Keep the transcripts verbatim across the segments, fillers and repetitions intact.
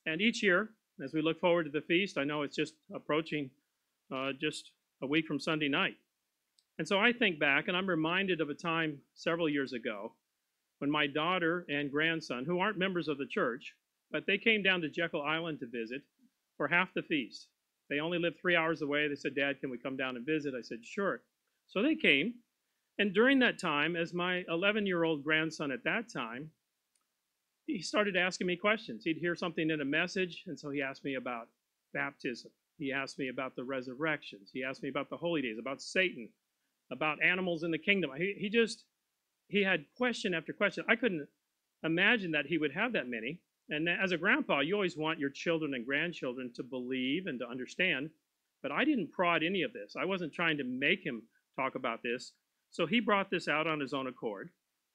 And each year, as we look forward to the feast, I know it's just approaching uh, just a week from Sunday night. And so I think back, and I'm reminded of a time several years ago when my daughter and grandson, who aren't members of the church, but they came down to Jekyll Island to visit for half the feast. They only lived three hours away. They said, Dad, can we come down and visit? I said, sure. So they came. And during that time, as my eleven year old grandson at that time, he started asking me questions. He'd hear something in a message, and so he asked me about baptism. He asked me about the resurrections. He asked me about the holy days, about Satan, about animals in the kingdom. He, he just, he had question after question. I couldn't imagine that he would have that many. And as a grandpa, you always want your children and grandchildren to believe and to understand. But I didn't prod any of this. I wasn't trying to make him talk about this. So he brought this out on his own accord.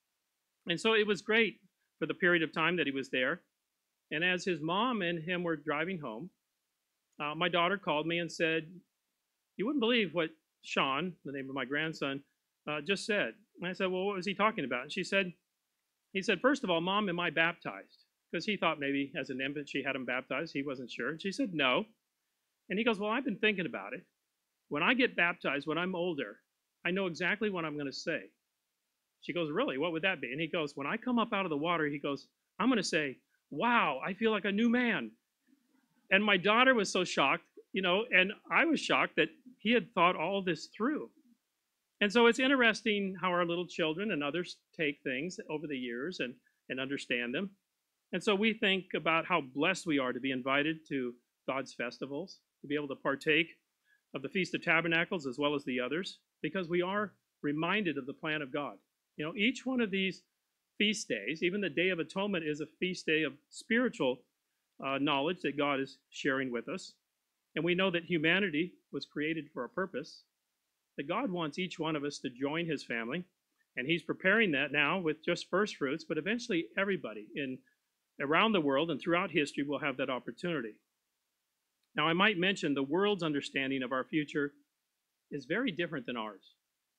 And so it was great for the period of time that he was there. And as his mom and him were driving home, uh, my daughter called me and said, you wouldn't believe what Sean, the name of my grandson, uh, just said. And I said, well, what was he talking about? And she said, he said, first of all, Mom, am I baptized? Because he thought maybe as an infant she had him baptized. He wasn't sure. And she said, no. And he goes, well, I've been thinking about it. When I get baptized, when I'm older, I know exactly what I'm going to say. She goes, really? What would that be? And he goes, when I come up out of the water, he goes, I'm going to say, wow, I feel like a new man. And my daughter was so shocked, you know, and I was shocked that he had thought all this through. And so it's interesting how our little children and others take things over the years and, and understand them. And so we think about how blessed we are to be invited to God's festivals, to be able to partake of the Feast of Tabernacles as well as the others, because we are reminded of the plan of God. You know, each one of these feast days, even the Day of Atonement, is a feast day of spiritual uh, knowledge that God is sharing with us. And we know that humanity was created for a purpose, that God wants each one of us to join his family. And he's preparing that now with just first fruits, but eventually everybody in around the world and throughout history will have that opportunity. Now, I might mention the world's understanding of our future is very different than ours.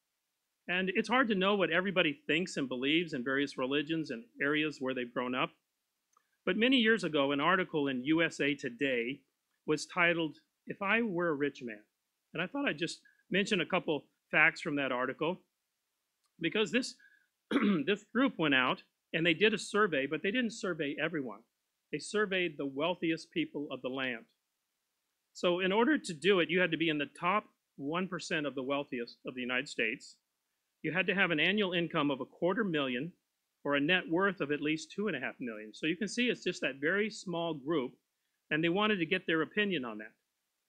And it's hard to know what everybody thinks and believes in various religions and areas where they've grown up. But many years ago, an article in U S A Today was titled, If I Were a Rich Man. And I thought I'd just mention a couple facts from that article, because this, this group went out and they did a survey, but they didn't survey everyone. They surveyed the wealthiest people of the land. So in order to do it, you had to be in the top one percent of the wealthiest of the United States. You had to have an annual income of a quarter million or a net worth of at least two and a half million. So you can see it's just that very small group, and they wanted to get their opinion on that.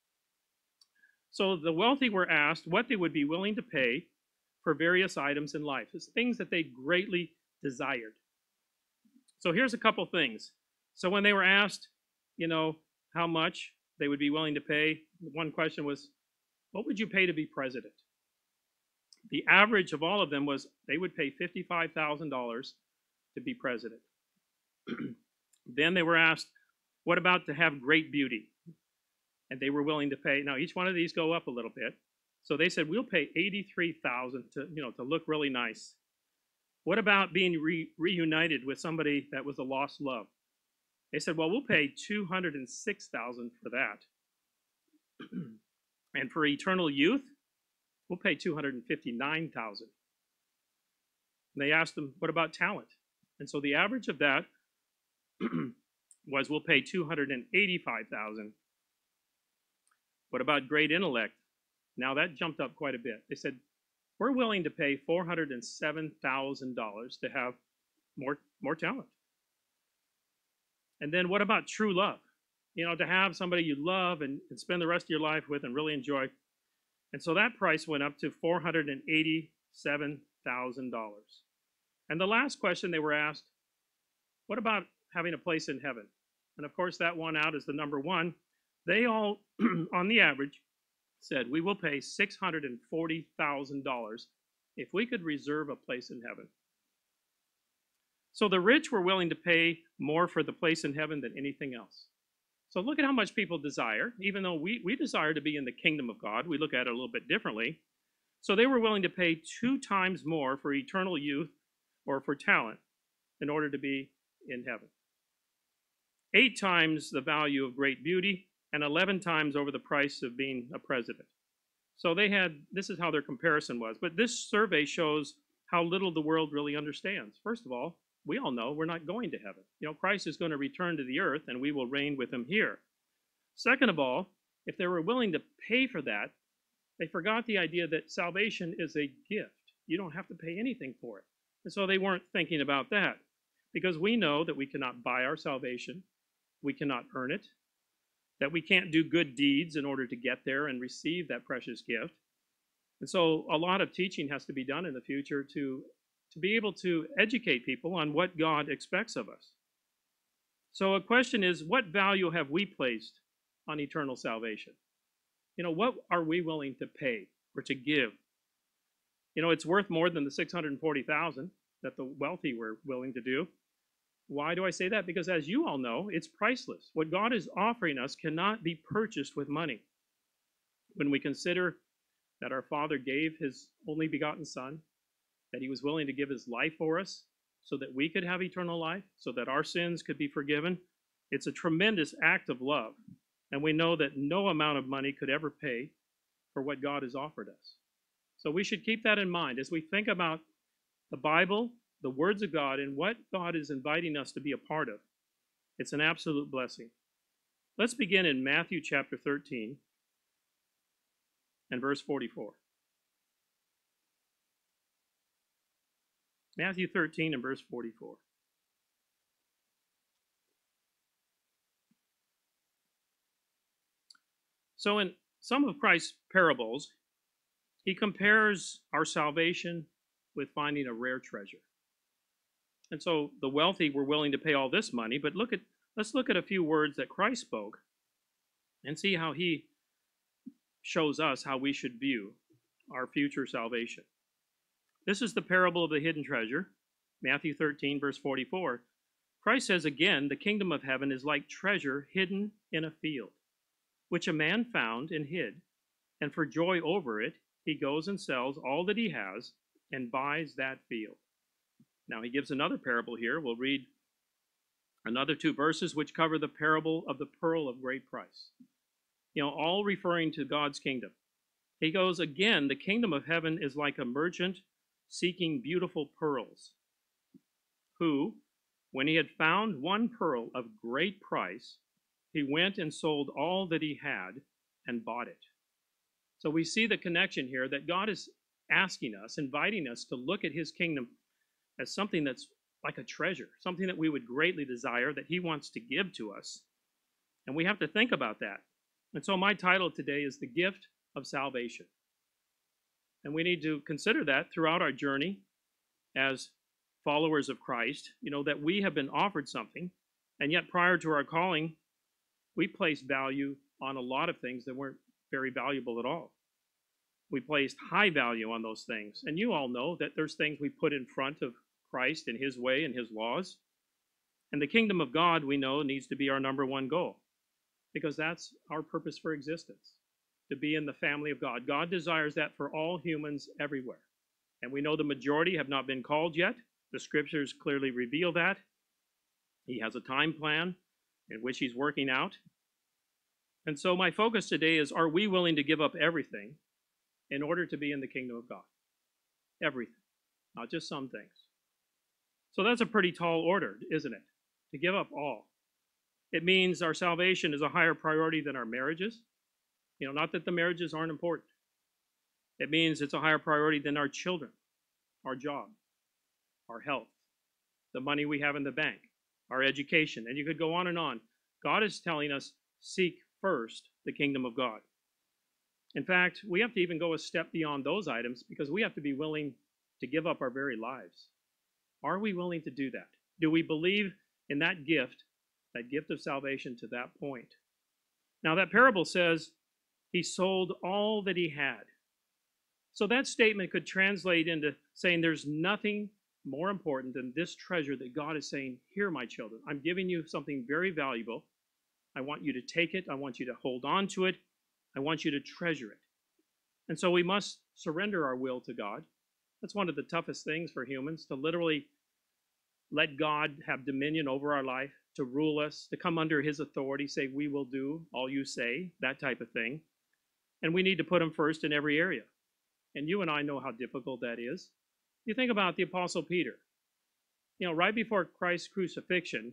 So the wealthy were asked what they would be willing to pay for various items in life. It's things that they greatly desired. So here's a couple things. So when they were asked, you know, how much they would be willing to pay, one question was, what would you pay to be president? The average of all of them was they would pay fifty-five thousand dollars to be president. Then they were asked, what about to have great beauty? And they were willing to pay. Now, each one of these go up a little bit. So they said, we'll pay eighty-three thousand dollars to, you know, to look really nice. What about being re reunited with somebody that was a lost love? They said, well, we'll pay two hundred six thousand dollars for that. And for eternal youth, we'll pay two hundred fifty-nine thousand dollars. They asked them, what about talent? And so the average of that was, we'll pay two hundred eighty-five thousand dollars. What about great intellect? Now that jumped up quite a bit. They said, we're willing to pay four hundred seven thousand dollars to have more, more talent. And then what about true love? You know, to have somebody you love and, and spend the rest of your life with and really enjoy. And so that price went up to four hundred eighty-seven thousand dollars. And the last question they were asked, what about having a place in heaven? And of course, that won out as the number one. They all, on the average, said, we will pay six hundred forty thousand dollars if we could reserve a place in heaven. So the rich were willing to pay more for the place in heaven than anything else. So look at how much people desire. Even though we, we desire to be in the kingdom of God, we look at it a little bit differently. So they were willing to pay two times more for eternal youth or for talent in order to be in heaven. eight times the value of great beauty, and eleven times over the price of being a president. So they had, this is how their comparison was. But this survey shows how little the world really understands. First of all, we all know we're not going to heaven. You know, Christ is going to return to the earth and we will reign with him here. Second of all, if they were willing to pay for that, they forgot the idea that salvation is a gift. You don't have to pay anything for it. And so they weren't thinking about that, because we know that we cannot buy our salvation. We cannot earn it, that we can't do good deeds in order to get there and receive that precious gift. And so a lot of teaching has to be done in the future to, to be able to educate people on what God expects of us. So a question is, what value have we placed on eternal salvation? You know, what are we willing to pay or to give? You know, it's worth more than the six hundred forty thousand that the wealthy were willing to do. Why do I say that? Because as you all know, it's priceless. What God is offering us cannot be purchased with money. When we consider that our Father gave his only begotten Son, that he was willing to give his life for us so that we could have eternal life, so that our sins could be forgiven, it's a tremendous act of love. And we know that no amount of money could ever pay for what God has offered us. So we should keep that in mind as we think about the Bible, the words of God, and what God is inviting us to be a part of. It's an absolute blessing. Let's begin in Matthew chapter thirteen and verse forty-four. Matthew thirteen and verse forty-four. So in some of Christ's parables, he compares our salvation with finding a rare treasure. And so the wealthy were willing to pay all this money, but look at let's look at a few words that Christ spoke and see how he shows us how we should view our future salvation. This is the parable of the hidden treasure, Matthew thirteen, verse forty-four. Christ says again, the kingdom of heaven is like treasure hidden in a field, which a man found and hid, and for joy over it, he goes and sells all that he has and buys that field. Now he gives another parable here. We'll read another two verses which cover the parable of the pearl of great price. You know, all referring to God's kingdom. He goes again, the kingdom of heaven is like a merchant seeking beautiful pearls, who, when he had found one pearl of great price, he went and sold all that he had and bought it. So we see the connection here that God is asking us, inviting us to look at his kingdom as something that's like a treasure, something that we would greatly desire, that he wants to give to us. And we have to think about that. And so my title today is The Gift of Salvation. And we need to consider that throughout our journey as followers of Christ, you know, that we have been offered something, and yet prior to our calling, we placed value on a lot of things that weren't very valuable at all. We placed high value on those things. And you all know that there's things we put in front of Christ and his way and his laws. And the kingdom of God, we know, needs to be our number one goal, because that's our purpose for existence, to be in the family of God. God desires that for all humans everywhere. And we know the majority have not been called yet. The scriptures clearly reveal that. He has a time plan in which he's working out. And so my focus today is, are we willing to give up everything in order to be in the kingdom of God? Everything, not just some things. So that's a pretty tall order, isn't it? To give up all. It means our salvation is a higher priority than our marriages. You know, not that the marriages aren't important. It means it's a higher priority than our children, our job, our health, the money we have in the bank, our education, and you could go on and on. God is telling us, seek first the kingdom of God. In fact, we have to even go a step beyond those items, because we have to be willing to give up our very lives. Are we willing to do that? Do we believe in that gift, that gift of salvation to that point? Now that parable says he sold all that he had. So that statement could translate into saying there's nothing more important than this treasure that God is saying, here, my children, I'm giving you something very valuable. I want you to take it. I want you to hold on to it. I want you to treasure it. And so we must surrender our will to God. That's one of the toughest things for humans, to literally let God have dominion over our life, to rule us, to come under his authority, say, we will do all you say, that type of thing. And we need to put him first in every area. And you and I know how difficult that is. You think about the Apostle Peter. You know, right before Christ's crucifixion,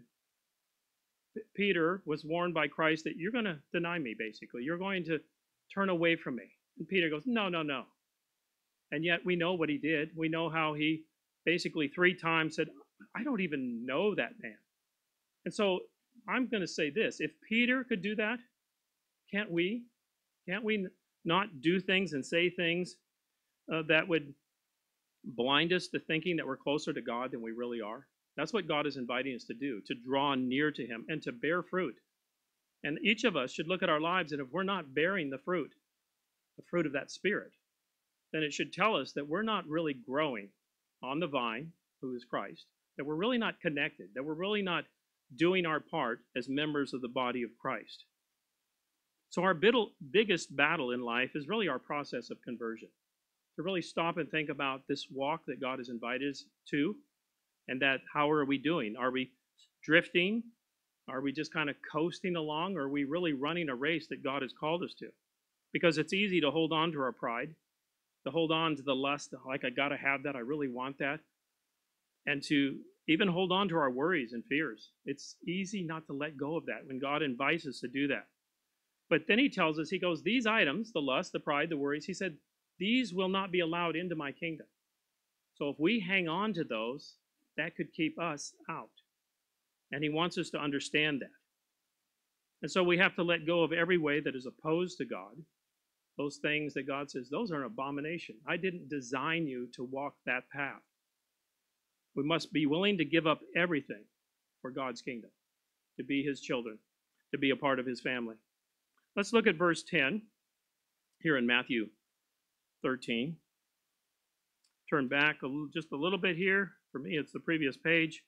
Peter was warned by Christ that you're going to deny me, basically. You're going to turn away from me. And Peter goes, no, no, no. And yet we know what he did. We know how he basically three times said, I don't even know that man. And so I'm going to say this. If Peter could do that, can't we? Can't we not do things and say things uh, that would blind us to thinking that we're closer to God than we really are? That's what God is inviting us to do, to draw near to him and to bear fruit. And each of us should look at our lives, and if we're not bearing the fruit, the fruit of that Spirit, then it should tell us that we're not really growing on the vine, who is Christ, that we're really not connected, that we're really not doing our part as members of the body of Christ. So our biggest battle in life is really our process of conversion, to really stop and think about this walk that God has invited us to, and that how are we doing? Are we drifting? Are we just kind of coasting along? Or are we really running a race that God has called us to? Because it's easy to hold on to our pride, to hold on to the lust, like I got to have that, I really want that, and to even hold on to our worries and fears. It's easy not to let go of that when God invites us to do that. But then he tells us, he goes, these items, the lust, the pride, the worries, he said, these will not be allowed into my kingdom. So if we hang on to those, that could keep us out. And he wants us to understand that. And so we have to let go of every way that is opposed to God. Those things that God says, those are an abomination. I didn't design you to walk that path. We must be willing to give up everything for God's kingdom, to be his children, to be a part of his family. Let's look at verse ten here in Matthew thirteen. Turn back a little, just a little bit here. For me, it's the previous page.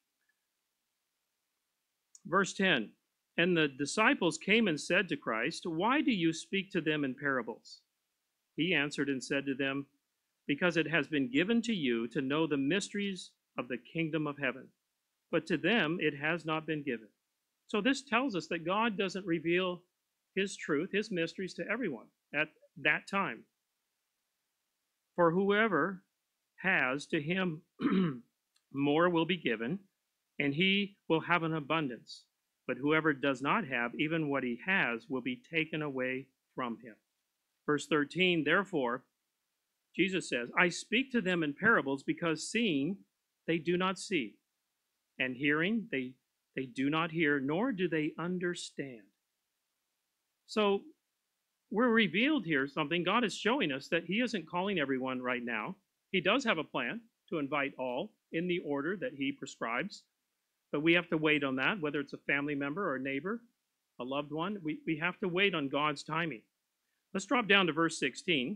Verse ten, and the disciples came and said to Christ, why do you speak to them in parables? He answered and said to them, because it has been given to you to know the mysteries of the kingdom of heaven, but to them it has not been given. So this tells us that God doesn't reveal his truth, his mysteries to everyone at that time. For whoever has, to him more will be given, and he will have an abundance. But whoever does not have, even what he has, will be taken away from him. Verse thirteen, therefore, Jesus says, I speak to them in parables because seeing they do not see, and hearing they, they do not hear, nor do they understand. So we're revealed here something. God is showing us that he isn't calling everyone right now. He does have a plan to invite all in the order that he prescribes. But we have to wait on that, whether it's a family member or a neighbor, a loved one. We, we have to wait on God's timing. Let's drop down to verse sixteen,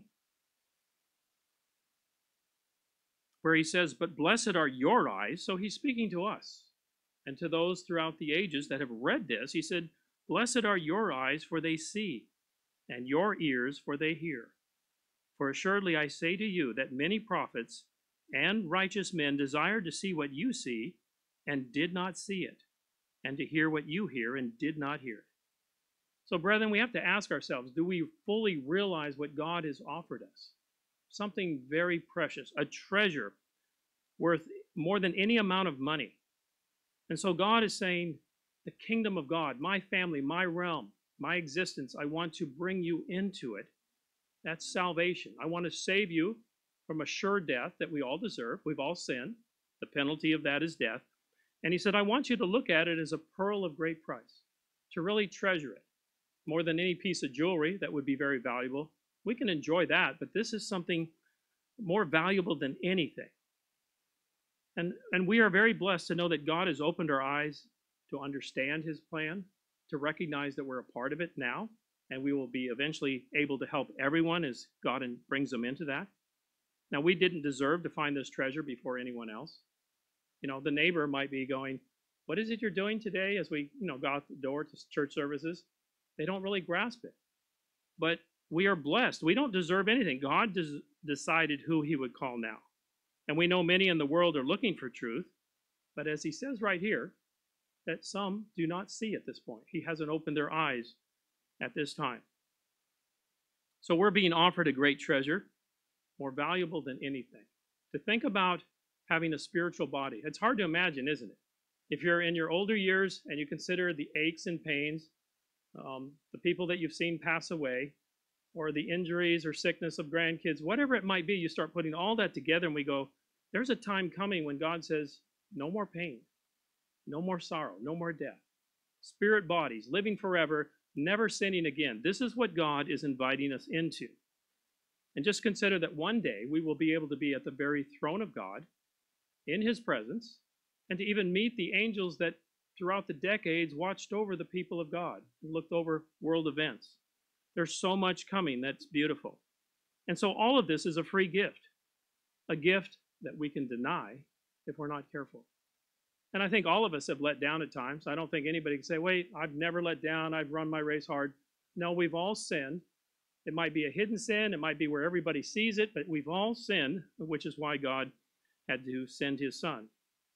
where he says, but blessed are your eyes. So he's speaking to us and to those throughout the ages that have read this. He said, blessed are your eyes, for they see, and your ears, for they hear. For assuredly I say to you that many prophets and righteous men desired to see what you see, and did not see it, and to hear what you hear, and did not hear it. So, brethren, we have to ask ourselves, do we fully realize what God has offered us? Something very precious, a treasure worth more than any amount of money. And so God is saying, the kingdom of God, my family, my realm, my existence, I want to bring you into it. That's salvation. I want to save you from a sure death that we all deserve. We've all sinned. The penalty of that is death. And he said, I want you to look at it as a pearl of great price, to really treasure it. More than any piece of jewelry that would be very valuable. We can enjoy that, but this is something more valuable than anything. And, and we are very blessed to know that God has opened our eyes to understand his plan, to recognize that we're a part of it now, and we will be eventually able to help everyone as God brings them into that. Now, we didn't deserve to find this treasure before anyone else. You know, the neighbor might be going, what is it you're doing today as we, you know, go out the door to church services? They don't really grasp it. But we are blessed. We don't deserve anything. God des- decided who he would call now. And we know many in the world are looking for truth. But as he says right here, that some do not see at this point. He hasn't opened their eyes at this time. So we're being offered a great treasure, more valuable than anything. To think about having a spiritual body. It's hard to imagine, isn't it? If you're in your older years and you consider the aches and pains, um, the people that you've seen pass away, or the injuries or sickness of grandkids, whatever it might be, you start putting all that together and we go, there's a time coming when God says, no more pain, no more sorrow, no more death. Spirit bodies, living forever, never sinning again. This is what God is inviting us into. And just consider that one day we will be able to be at the very throne of God, in his presence, and to even meet the angels that throughout the decades watched over the people of God and looked over world events. There's so much coming that's beautiful. And so all of this is a free gift, a gift that we can deny if we're not careful. And I think all of us have let down at times. I don't think anybody can say, wait, I've never let down, I've run my race hard. No, we've all sinned. It might be a hidden sin, it might be where everybody sees it, but we've all sinned, which is why God had to send his son.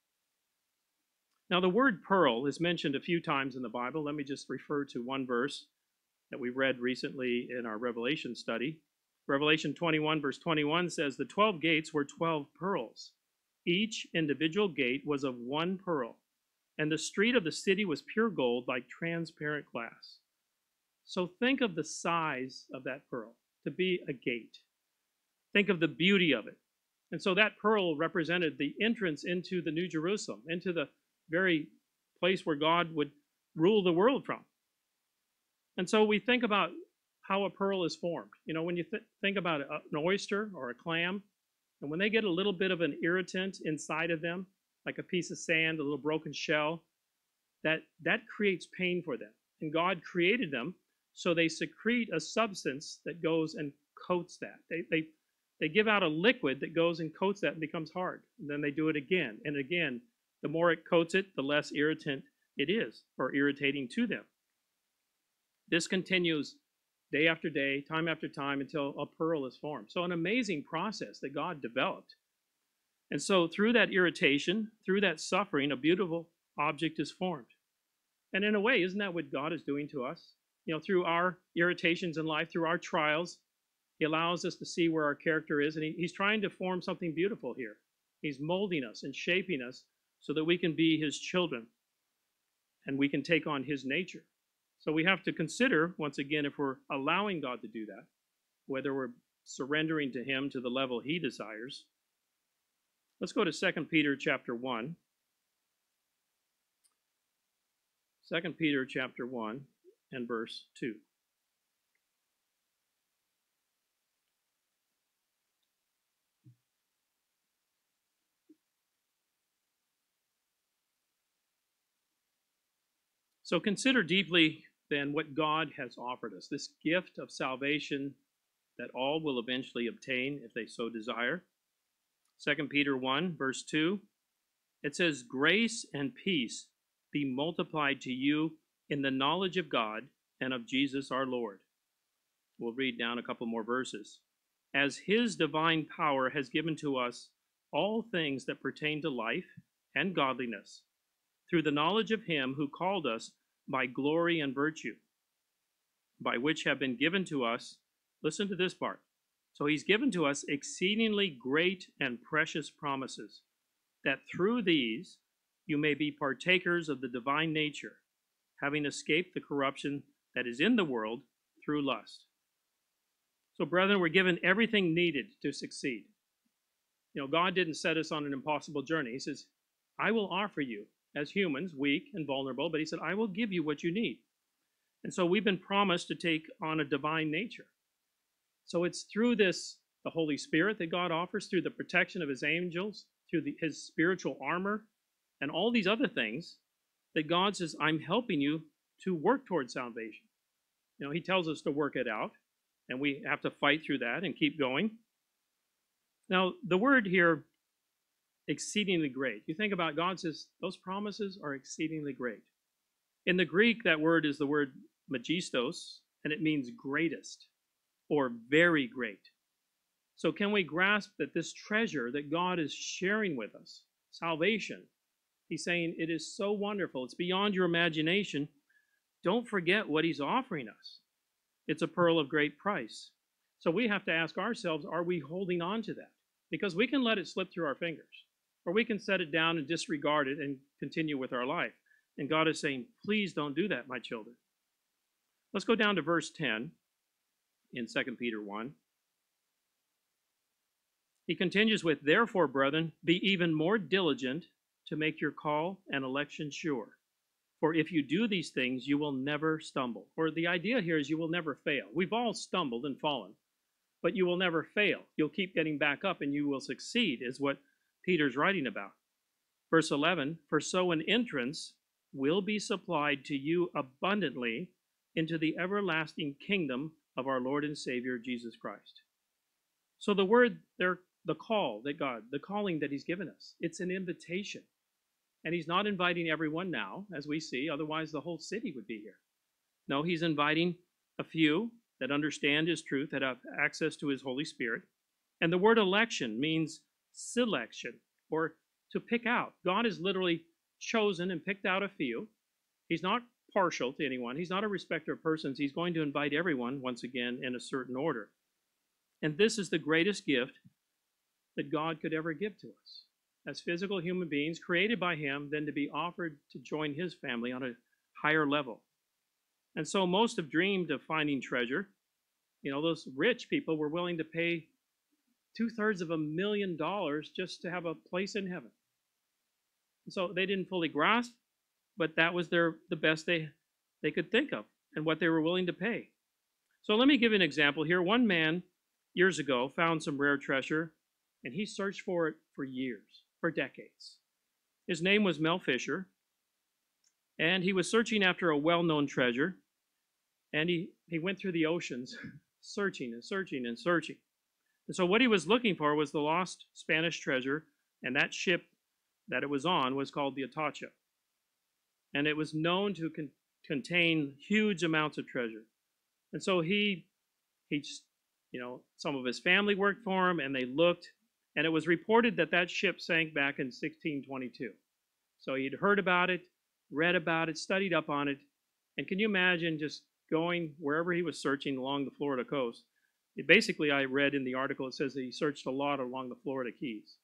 Now, the word pearl is mentioned a few times in the Bible. Let me just refer to one verse that we read recently in our Revelation study. Revelation twenty-one, verse twenty-one says, the twelve gates were twelve pearls. Each individual gate was of one pearl, and the street of the city was pure gold like transparent glass. So think of the size of that pearl to be a gate. Think of the beauty of it. And so that pearl represented the entrance into the New Jerusalem, into the very place where God would rule the world from. And so we think about how a pearl is formed. You know, when you th- think about a, an oyster or a clam, and when they get a little bit of an irritant inside of them, like a piece of sand, a little broken shell, that, that creates pain for them. And God created them so they secrete a substance that goes and coats that. They, they, they give out a liquid that goes and coats that and becomes hard. And then they do it again and again. The more it coats it, the less irritant it is, or irritating to them. This continues day after day, time after time, until a pearl is formed. So an amazing process that God developed. And so through that irritation, through that suffering, a beautiful object is formed. And in a way, isn't that what God is doing to us? You know, through our irritations in life, through our trials, he allows us to see where our character is, and he, he's trying to form something beautiful here. He's molding us and shaping us so that we can be his children and we can take on his nature. So we have to consider, once again, if we're allowing God to do that, whether we're surrendering to him to the level he desires. Let's go to Second Peter chapter one. Second Peter chapter one and verse two. So consider deeply then what God has offered us, this gift of salvation that all will eventually obtain if they so desire. Second Peter one, verse two, it says, grace and peace be multiplied to you in the knowledge of God and of Jesus our Lord. We'll read down a couple more verses. As his divine power has given to us all things that pertain to life and godliness, through the knowledge of him who called us by glory and virtue, by which have been given to us, listen to this part, so he's given to us exceedingly great and precious promises, that through these you may be partakers of the divine nature, having escaped the corruption that is in the world through lust. So, brethren, we're given everything needed to succeed. You know, God didn't set us on an impossible journey. He says, I will offer you, as humans, weak and vulnerable, but he said, I will give you what you need. And so we've been promised to take on a divine nature. So it's through this, the Holy Spirit that God offers, through the protection of his angels, through the, his spiritual armor, and all these other things, that God says, I'm helping you to work towards salvation. You know, he tells us to work it out, and we have to fight through that and keep going. Now, the word here, exceedingly great. You think about God says, those promises are exceedingly great. In the Greek, that word is the word magistos, and it means greatest or very great. So can we grasp that this treasure that God is sharing with us, salvation, He's saying it is so wonderful. It's beyond your imagination. Don't forget what he's offering us. It's a pearl of great price. So we have to ask ourselves, are we holding on to that? Because we can let it slip through our fingers, or we can set it down and disregard it and continue with our life. And God is saying, please don't do that, my children. Let's go down to verse ten in Second Peter one. He continues with, therefore, brethren, be even more diligent to make your call and election sure. For if you do these things, you will never stumble. Or the idea here is you will never fail. We've all stumbled and fallen, but you will never fail. You'll keep getting back up and you will succeed, is what Peter's writing about. Verse eleven, for so an entrance will be supplied to you abundantly into the everlasting kingdom of our Lord and Savior, Jesus Christ. So the word there, the call that God, the calling that he's given us, it's an invitation. And he's not inviting everyone now, as we see, otherwise the whole city would be here. No, he's inviting a few that understand his truth, that have access to his Holy Spirit. And the word election means selection, or to pick out. God has literally chosen and picked out a few. He's not partial to anyone. He's not a respecter of persons. He's going to invite everyone, once again, in a certain order. And this is the greatest gift that God could ever give to us, as physical human beings created by him, then to be offered to join his family on a higher level. And so most have dreamed of finding treasure. You know, those rich people were willing to pay two-thirds of a million dollars just to have a place in heaven. And so they didn't fully grasp, but that was their the best they, they could think of and what they were willing to pay. So let me give you an example here. One man, years ago, found some rare treasure, and he searched for it for years, for decades. His name was Mel Fisher, and he was searching after a well-known treasure, and he, he went through the oceans searching and searching and searching. And so what he was looking for was the lost Spanish treasure, and that ship that it was on was called the Atacha. And it was known to con contain huge amounts of treasure. And so he, he, you know, some of his family worked for him, and they looked, and it was reported that that ship sank back in sixteen twenty-two. So he'd heard about it, read about it, studied up on it, and can you imagine just going wherever he was searching along the Florida coast? It basically, I read in the article, it says that he searched a lot along the Florida Keys.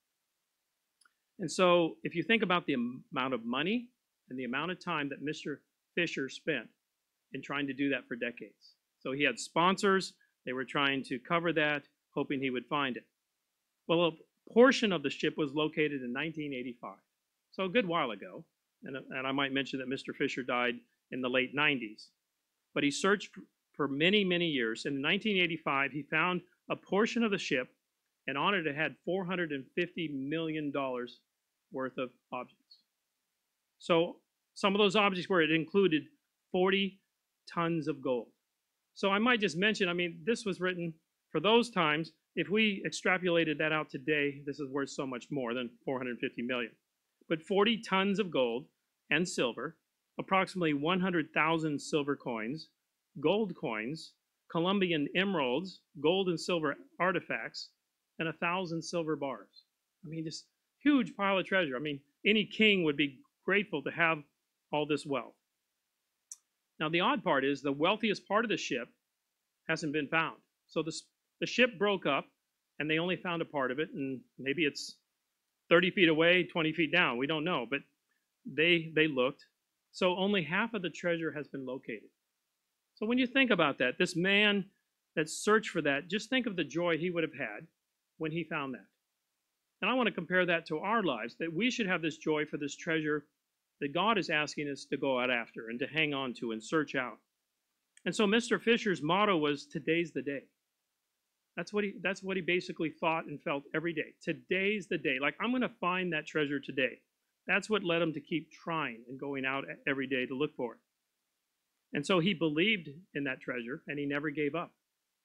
And so if you think about the amount of money and the amount of time that Mister Fisher spent in trying to do that for decades. So he had sponsors, they were trying to cover that, hoping he would find it. Well, a portion of the ship was located in nineteen eighty-five, so a good while ago. And, and I might mention that Mister Fisher died in the late nineties. But he searched for many, many years. In nineteen eighty-five, he found a portion of the ship, and on it it had four hundred fifty million dollars worth of objects. So some of those objects were, it included forty tons of gold. So I might just mention, I mean, this was written for those times. If we extrapolated that out today, this is worth so much more than four hundred fifty million. But forty tons of gold and silver, approximately one hundred thousand silver coins, gold coins, Colombian emeralds, gold and silver artifacts, and a thousand silver bars. I mean, just huge pile of treasure. I mean, any king would be grateful to have all this wealth. Now, the odd part is the wealthiest part of the ship hasn't been found. So the, the ship broke up, and they only found a part of it, and maybe it's thirty feet away, twenty feet down. We don't know, but they, they looked. So only half of the treasure has been located. So when you think about that, this man that searched for that, just think of the joy he would have had when he found that. And I want to compare that to our lives, that we should have this joy for this treasure that God is asking us to go out after and to hang on to and search out. And so Mister Fisher's motto was, today's the day. That's what he, that's what he basically thought and felt every day. Today's the day. Like, I'm going to find that treasure today. That's what led him to keep trying and going out every day to look for it. And so he believed in that treasure, and he never gave up.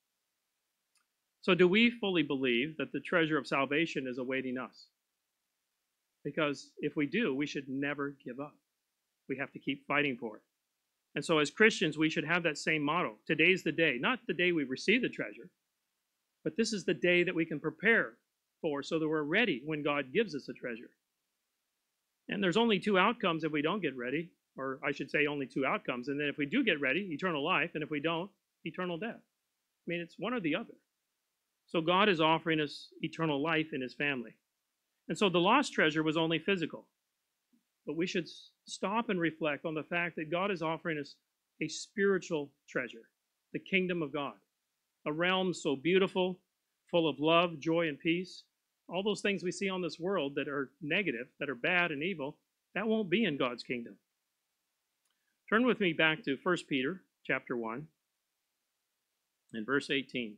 So do we fully believe that the treasure of salvation is awaiting us? Because if we do, we should never give up. We have to keep fighting for it. And so as Christians, we should have that same motto. Today's the day. Not the day we receive the treasure, but this is the day that we can prepare for so that we're ready when God gives us a treasure. And there's only two outcomes if we don't get ready, or I should say only two outcomes. And then if we do get ready, eternal life, and if we don't, eternal death. I mean, it's one or the other. So God is offering us eternal life in his family. And so the lost treasure was only physical. But we should stop and reflect on the fact that God is offering us a spiritual treasure, the kingdom of God, a realm so beautiful, full of love, joy, and peace. All those things we see on this world that are negative, that are bad and evil, that won't be in God's kingdom. Turn with me back to First Peter chapter one and verse eighteen.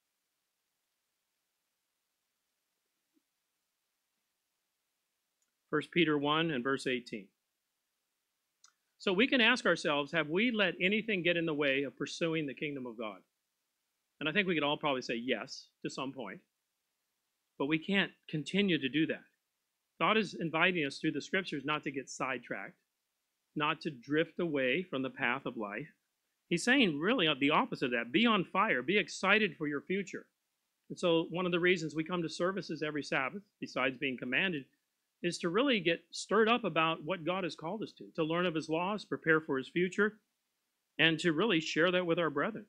First Peter one and verse eighteen. So we can ask ourselves, have we let anything get in the way of pursuing the kingdom of God? And I think we could all probably say yes to some point. But we can't continue to do that. God is inviting us through the scriptures not to get sidetracked, not to drift away from the path of life. He's saying really the opposite of that. Be on fire. Be excited for your future. And so one of the reasons we come to services every Sabbath, besides being commanded, is to really get stirred up about what God has called us to, to learn of his laws, prepare for his future, and to really share that with our brethren.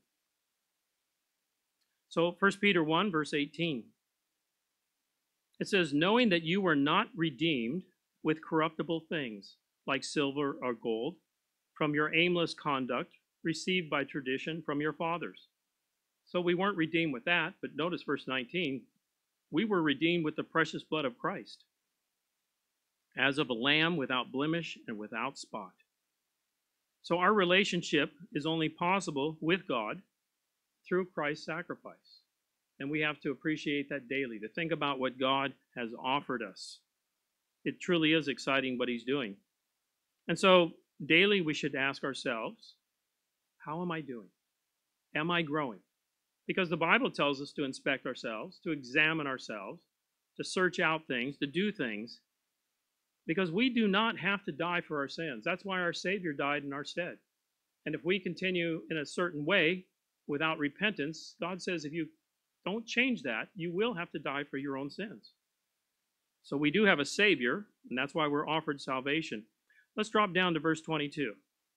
So First Peter one, verse eighteen. It says, knowing that you were not redeemed with corruptible things, like silver or gold, from your aimless conduct received by tradition from your fathers. So we weren't redeemed with that, but notice verse nineteen. We were redeemed with the precious blood of Christ, as of a lamb without blemish and without spot. So our relationship is only possible with God through Christ's sacrifice. And we have to appreciate that daily, to think about what God has offered us. It truly is exciting what he's doing. And so daily we should ask ourselves, how am I doing? Am I growing? Because the Bible tells us to inspect ourselves, to examine ourselves, to search out things, to do things, because we do not have to die for our sins. That's why our Savior died in our stead. And if we continue in a certain way without repentance, God says if you don't change that, you will have to die for your own sins. So we do have a Savior, and that's why we're offered salvation. Let's drop down to verse twenty-two.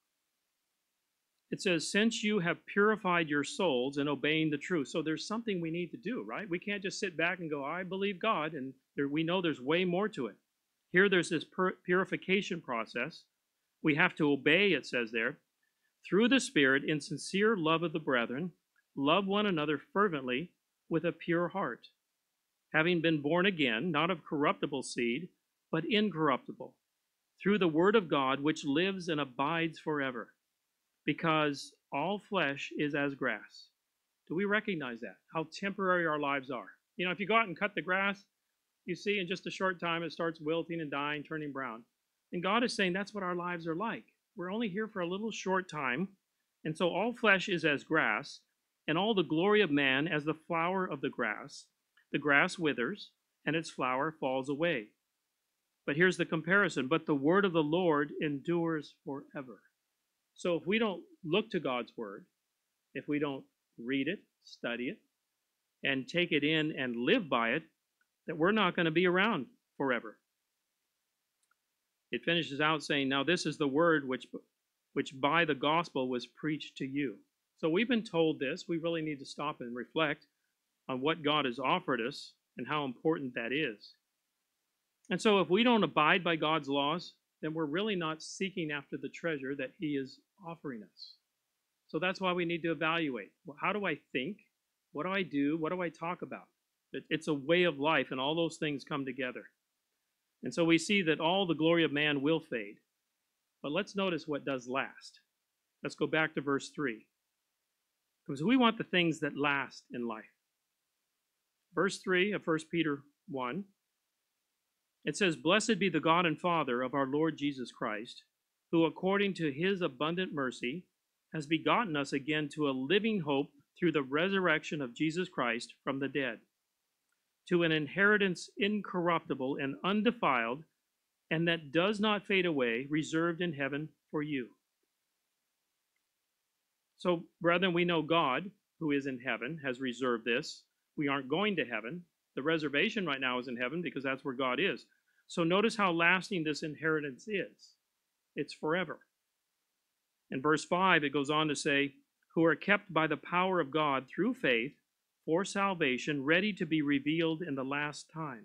It says, since you have purified your souls in obeying the truth. So there's something we need to do, right? We can't just sit back and go, I believe God, and there, we know there's way more to it. Here there's this pur purification process. We have to obey, it says there, through the Spirit in sincere love of the brethren, love one another fervently with a pure heart, having been born again, not of corruptible seed, but incorruptible, through the word of God, which lives and abides forever, because all flesh is as grass. Do we recognize that? How temporary our lives are. You know, if you go out and cut the grass, you see in just a short time it starts wilting and dying, turning brown. And God is saying that's what our lives are like. We're only here for a little short time. And so all flesh is as grass, and all the glory of man as the flower of the grass. The grass withers, and its flower falls away. But here's the comparison. But the word of the Lord endures forever. So if we don't look to God's word, if we don't read it, study it, and take it in and live by it, that we're not going to be around forever. It finishes out saying, now this is the word which, which by the gospel was preached to you. So we've been told this. We really need to stop and reflect on what God has offered us and how important that is. And so if we don't abide by God's laws, then we're really not seeking after the treasure that he is offering us. So that's why we need to evaluate. Well, how do I think? What do I do? What do I talk about? It's a way of life, and all those things come together. And so we see that all the glory of man will fade. But let's notice what does last. Let's go back to verse three. Because we want the things that last in life. Verse three of First Peter one. It says, blessed be the God and Father of our Lord Jesus Christ, who according to his abundant mercy has begotten us again to a living hope through the resurrection of Jesus Christ from the dead, to an inheritance incorruptible and undefiled, and that does not fade away, reserved in heaven for you. So, brethren, we know God, who is in heaven, has reserved this. We aren't going to heaven. The reservation right now is in heaven because that's where God is. So notice how lasting this inheritance is. It's forever. In verse five, it goes on to say, who are kept by the power of God through faith for salvation, ready to be revealed in the last time.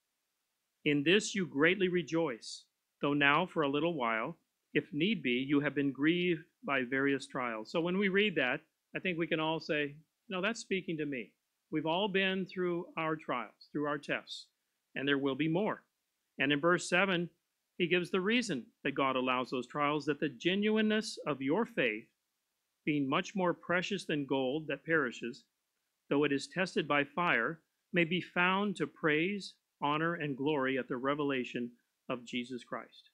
In this you greatly rejoice, though now for a little while, if need be, you have been grieved by various trials. So when we read that, I think we can all say, no, that's speaking to me. We've all been through our trials, through our tests, and there will be more. And in verse seven, he gives the reason that God allows those trials, that the genuineness of your faith, being much more precious than gold that perishes, though it is tested by fire, may be found to praise, honor, and glory at the revelation of Jesus Christ.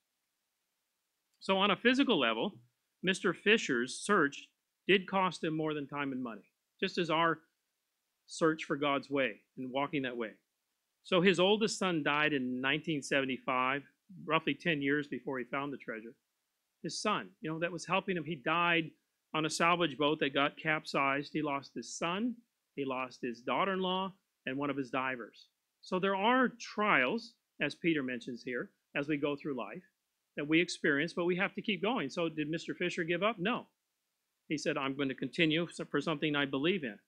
So on a physical level, Mister Fisher's search did cost him more than time and money, just as our search for God's way and walking that way. So his oldest son died in nineteen seventy-five, roughly ten years before he found the treasure. His son, you know, that was helping him, he died on a salvage boat that got capsized. He lost his son, he lost his daughter-in-law, and one of his divers. So there are trials, as Peter mentions here, as we go through life, that we experience, but we have to keep going. So did Mister Fisher give up? No. He said, I'm going to continue for something I believe in.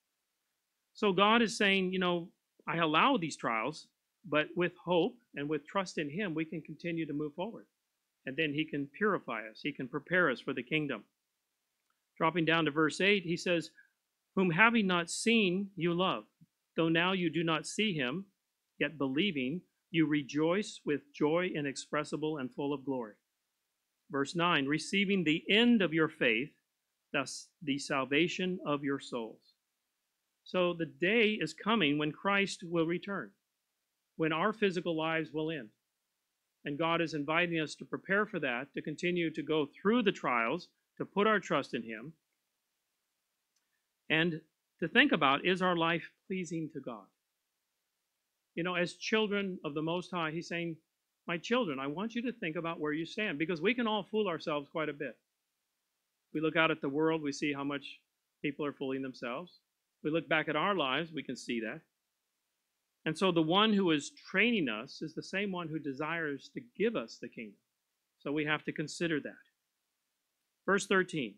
So God is saying, you know, I allow these trials, but with hope and with trust in him, we can continue to move forward. And then he can purify us. He can prepare us for the kingdom. Dropping down to verse eight, he says, whom having not seen, you love, though now you do not see him, yet believing, you rejoice with joy inexpressible and full of glory. Verse nine, receiving the end of your faith, thus the salvation of your souls. So the day is coming when Christ will return, when our physical lives will end. And God is inviting us to prepare for that, to continue to go through the trials, to put our trust in him, and to think about, is our life pleasing to God? You know, as children of the Most High, he's saying, my children, I want you to think about where you stand, because we can all fool ourselves quite a bit. We look out at the world, we see how much people are fooling themselves. We look back at our lives, we can see that. And so the one who is training us is the same one who desires to give us the kingdom. So we have to consider that. Verse thirteen.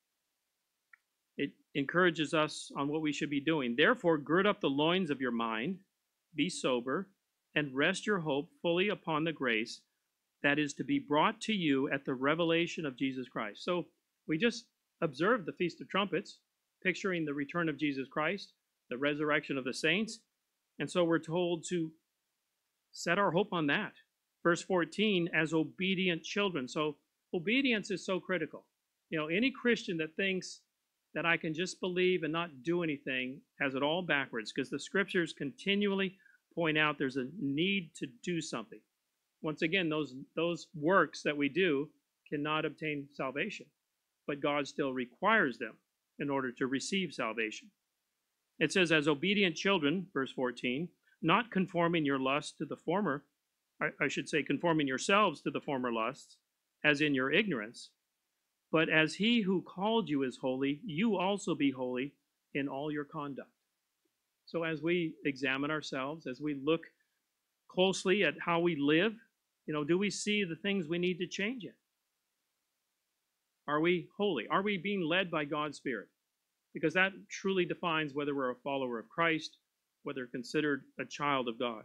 It encourages us on what we should be doing. Therefore, gird up the loins of your mind, be sober, and rest your hope fully upon the grace that is to be brought to you at the revelation of Jesus Christ. So we just observed the Feast of Trumpets, picturing the return of Jesus Christ, the resurrection of the saints. And so we're told to set our hope on that. Verse fourteen, as obedient children. So obedience is so critical. You know, any Christian that thinks that I can just believe and not do anything has it all backwards, because the scriptures continually point out there's a need to do something. Once again, those, those works that we do cannot obtain salvation, but God still requires them in order to receive salvation. It says, as obedient children, verse fourteen, not conforming your lust to the former, I, I should say conforming yourselves to the former lusts, as in your ignorance, but as he who called you is holy, you also be holy in all your conduct. So as we examine ourselves, as we look closely at how we live, you know, do we see the things we need to change in? Are we holy? Are we being led by God's Spirit? Because that truly defines whether we're a follower of Christ, whether considered a child of God.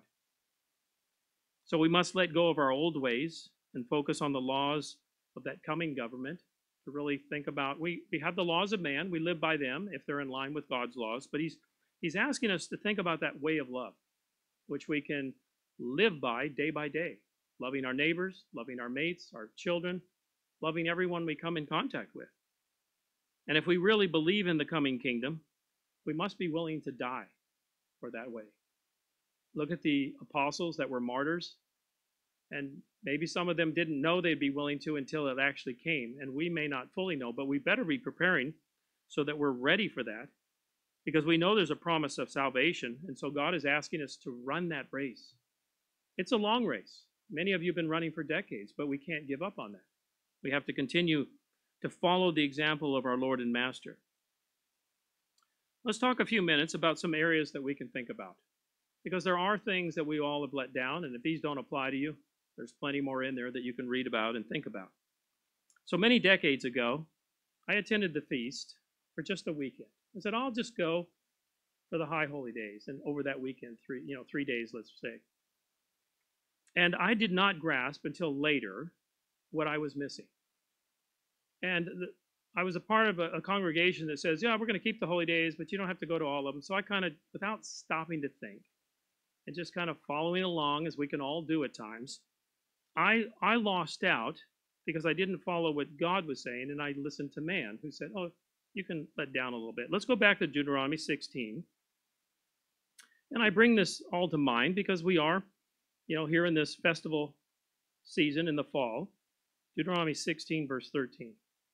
So we must let go of our old ways and focus on the laws of that coming government, to really think about, we, we have the laws of man, we live by them if they're in line with God's laws, but he's, he's asking us to think about that way of love, which we can live by day by day, loving our neighbors, loving our mates, our children, loving everyone we come in contact with. And if we really believe in the coming kingdom, we must be willing to die for that way. Look at the apostles that were martyrs, and maybe some of them didn't know they'd be willing to until it actually came, and we may not fully know, but we better be preparing so that we're ready for that, because we know there's a promise of salvation, and so God is asking us to run that race. It's a long race. Many of you have been running for decades, but we can't give up on that. We have to continue to follow the example of our Lord and Master. Let's talk a few minutes about some areas that we can think about. because there are things that we all have let down, and if these don't apply to you, there's plenty more in there that you can read about and think about. So many decades ago, I attended the feast for just a weekend. I said, I'll just go for the high holy days, and over that weekend, three, you know, three days, let's say. And I did not grasp until later what I was missing. And the, I was a part of a, a congregation that says, yeah, we're going to keep the holy days, but you don't have to go to all of them. So I kind of, without stopping to think and just kind of following along, as we can all do at times, I, I lost out because I didn't follow what God was saying, and I listened to man, who said, oh, you can let down a little bit. Let's go back to Deuteronomy sixteen. And I bring this all to mind because we are, you know, here in this festival season in the fall. Deuteronomy sixteen, verse thirteen.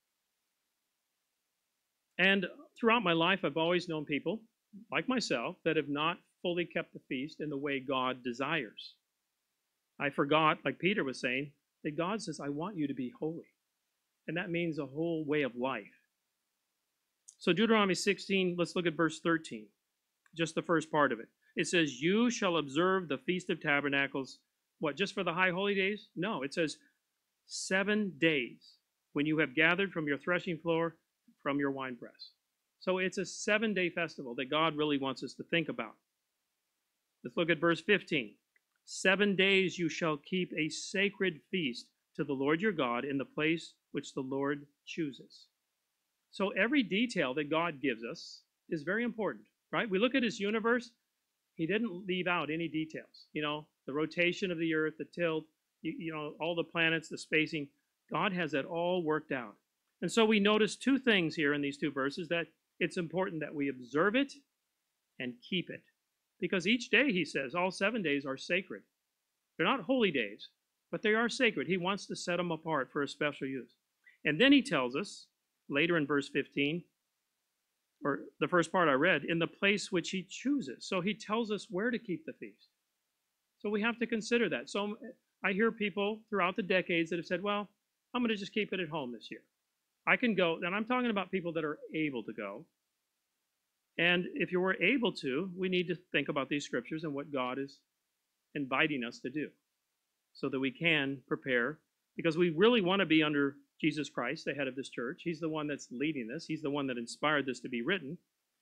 And throughout my life, I've always known people, like myself, that have not fully kept the feast in the way God desires. I forgot, like Peter was saying, that God says, I want you to be holy. And that means a whole way of life. So Deuteronomy sixteen, let's look at verse thirteen, just the first part of it. It says, you shall observe the Feast of Tabernacles, what, just for the high holy days? No, it says seven days when you have gathered from your threshing floor, from your winepress. So it's a seven-day festival that God really wants us to think about. Let's look at verse fifteen. Seven days you shall keep a sacred feast to the Lord your God in the place which the Lord chooses. So every detail that God gives us is very important, right? We look at his universe. He didn't leave out any details. You know, the rotation of the earth, the tilt, you, you know, all the planets, the spacing. God has that all worked out. And so we notice two things here in these two verses, that it's important that we observe it and keep it. Because each day, he says, all seven days are sacred. They're not holy days, but they are sacred. He wants to set them apart for a special use. And then he tells us, later in verse fifteen, or the first part I read, in the place which he chooses. So he tells us where to keep the feast. So we have to consider that. So I hear people throughout the decades that have said, well, I'm going to just keep it at home this year. I can go, and I'm talking about people that are able to go. And if you were able to, we need to think about these scriptures and what God is inviting us to do so that we can prepare, because we really want to be under Jesus Christ, the head of this church. He's the one that's leading this. He's the one that inspired this to be written.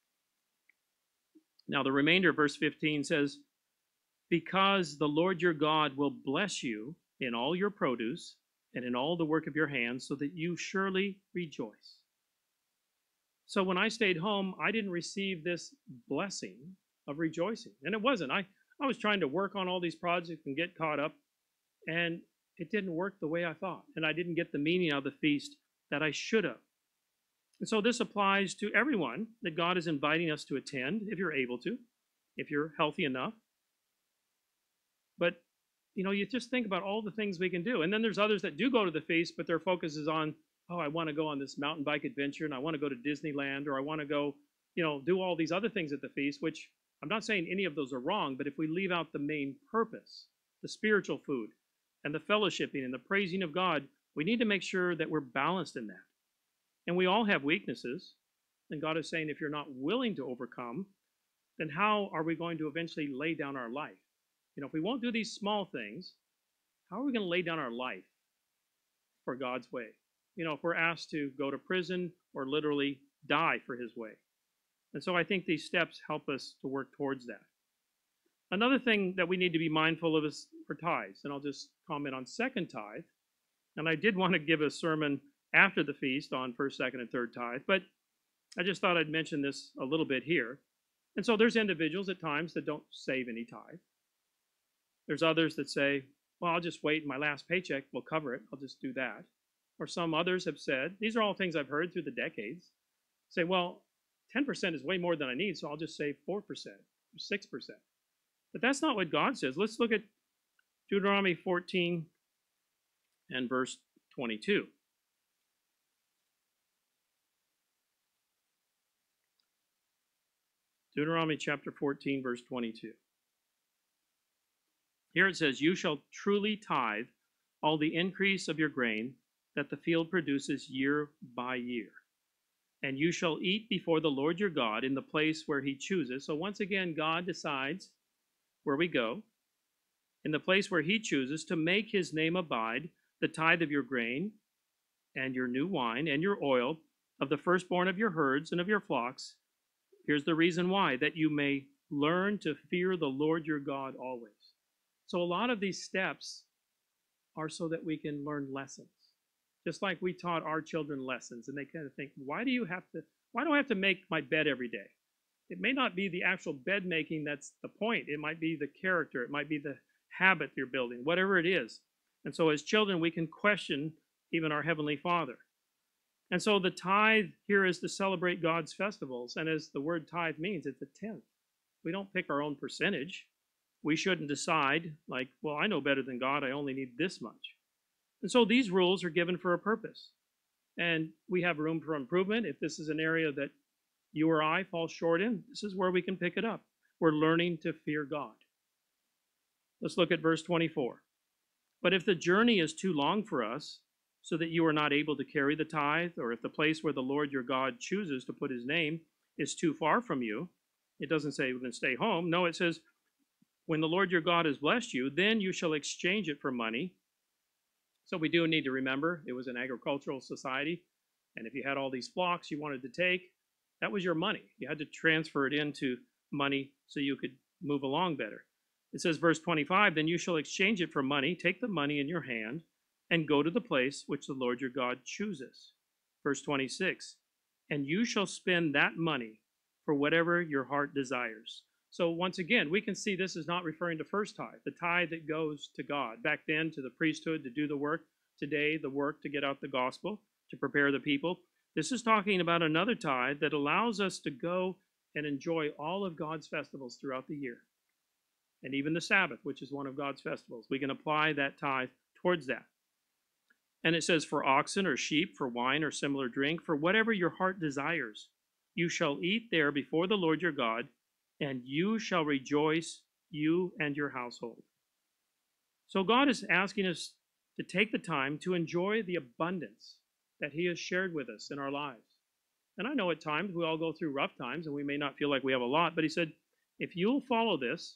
Now, the remainder of verse fifteen says, because the Lord your God will bless you in all your produce and in all the work of your hands, so that you surely rejoice. So when I stayed home, I didn't receive this blessing of rejoicing. And it wasn't. I, I was trying to work on all these projects and get caught up, and it didn't work the way I thought. And I didn't get the meaning of the feast that I should have. And so this applies to everyone that God is inviting us to attend, if you're able to, if you're healthy enough. But, you know, you just think about all the things we can do. And then there's others that do go to the feast, but their focus is on, oh, I want to go on this mountain bike adventure, and I want to go to Disneyland, or I want to go, you know, do all these other things at the feast, which I'm not saying any of those are wrong, but if we leave out the main purpose, the spiritual food, and the fellowshipping, and the praising of God, we need to make sure that we're balanced in that. And we all have weaknesses, and God is saying, if you're not willing to overcome, then how are we going to eventually lay down our life? You know, if we won't do these small things, how are we going to lay down our life for God's way? You know, if we're asked to go to prison or literally die for his way. And so I think these steps help us to work towards that. Another thing that we need to be mindful of is for tithes. And I'll just comment on second tithe. And I did want to give a sermon after the feast on first, second, and third tithe, but I just thought I'd mention this a little bit here. And so there's individuals at times that don't save any tithe. There's others that say, well, I'll just wait, my last paycheck will cover it. I'll just do that. Or some others have said, these are all things I've heard through the decades, say, well, ten percent is way more than I need, so I'll just save four percent or six percent. But that's not what God says. Let's look at Deuteronomy fourteen and verse twenty-two. Deuteronomy chapter fourteen, verse twenty-two. Here it says, you shall truly tithe all the increase of your grain that the field produces year by year. And you shall eat before the Lord your God in the place where he chooses. So once again, God decides where we go, in the place where he chooses to make his name abide, the tithe of your grain and your new wine and your oil, of the firstborn of your herds and of your flocks. Here's the reason why, that you may learn to fear the Lord your God always. So a lot of these steps are so that we can learn lessons. Just like we taught our children lessons, and they kind of think, why do you have to, why do I have to make my bed every day? It may not be the actual bed making that's the point. It might be the character. It might be the habit you're building, whatever it is. And so as children, we can question even our Heavenly Father. And so the tithe here is to celebrate God's festivals. And as the word tithe means, it's a tenth. We don't pick our own percentage. We shouldn't decide, like, well, I know better than God. I only need this much. And so these rules are given for a purpose. And we have room for improvement. If this is an area that you or I fall short in, this is where we can pick it up. We're learning to fear God. Let's look at verse twenty-four. But if the journey is too long for us, so that you are not able to carry the tithe, or if the place where the Lord your God chooses to put his name is too far from you, it doesn't say then stay home. No, it says, when the Lord your God has blessed you, then you shall exchange it for money. So we do need to remember it was an agricultural society, and if you had all these flocks you wanted to take, that was your money. You had to transfer it into money so you could move along better. It says, verse twenty-five, then you shall exchange it for money, take the money in your hand, and go to the place which the Lord your God chooses. Verse twenty-six, and you shall spend that money for whatever your heart desires. So once again, we can see this is not referring to first tithe, the tithe that goes to God. Back then, to the priesthood to do the work. Today, the work to get out the gospel, to prepare the people. This is talking about another tithe that allows us to go and enjoy all of God's festivals throughout the year. And even the Sabbath, which is one of God's festivals. We can apply that tithe towards that. And it says, for oxen or sheep, for wine or similar drink, for whatever your heart desires, you shall eat there before the Lord your God, and you shall rejoice, you and your household. So God is asking us to take the time to enjoy the abundance that he has shared with us in our lives. And I know at times we all go through rough times and we may not feel like we have a lot, but he said, if you'll follow this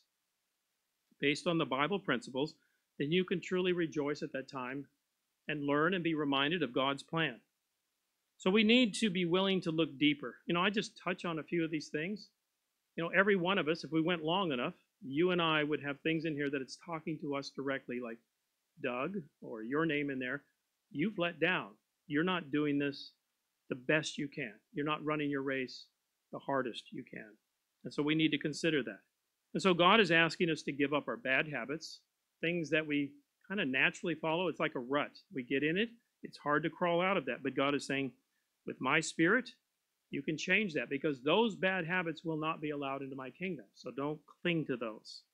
based on the Bible principles, then you can truly rejoice at that time and learn and be reminded of God's plan. So we need to be willing to look deeper. You know, I just touch on a few of these things. You know, every one of us, if we went long enough, you and I would have things in here that it's talking to us directly, like Doug or your name in there. You've let down. You're not doing this the best you can. You're not running your race the hardest you can. And so we need to consider that. And so God is asking us to give up our bad habits, things that we kind of naturally follow. It's like a rut. We get in it. It's hard to crawl out of that. But God is saying, with my spirit, you can change that, because those bad habits will not be allowed into my kingdom. So don't cling to those.